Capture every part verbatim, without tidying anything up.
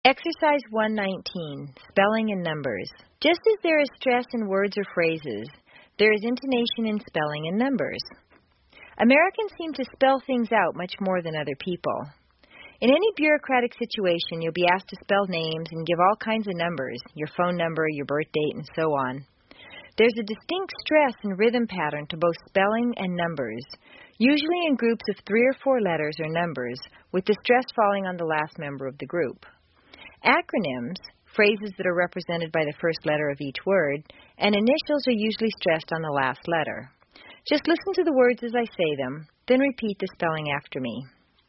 Exercise one nineteen, Spelling and Numbers. Just as there is stress in words or phrases, there is intonation in spelling and numbers. Americans seem to spell things out much more than other people. In any bureaucratic situation, you'll be asked to spell names and give all kinds of numbers, your phone number, your birth date, and so on. There's a distinct stress and rhythm pattern to both spelling and numbers, usually in groups of three or four letters or numbers, with the stress falling on the last member of the group. Acronyms, phrases that are represented by the first letter of each word, and initials are usually stressed on the last letter. Just listen to the words as I say them, then repeat the spelling after me.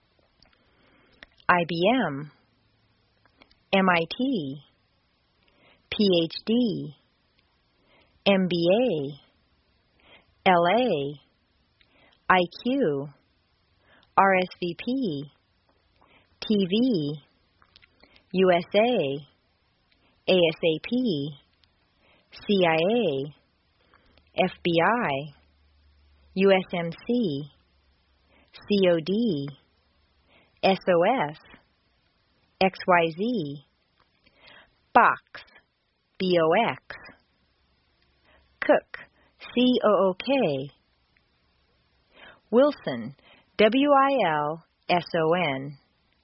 I B M, M I T, P H D, M B A, L A, I Q, R S V P, T V, U S A, A S A P, C I A, F B I, U S M C, C O D, S O S, X Y Z, Box, B O X, Cook, C O O K, Wilson, W I L S O N.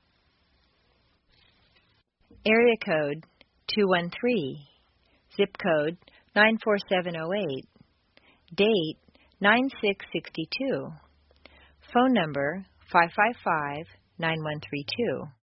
Area code two one three, zip code nine four seven zero eight, date nine six sixty-two, phone number five five five, nine one three two.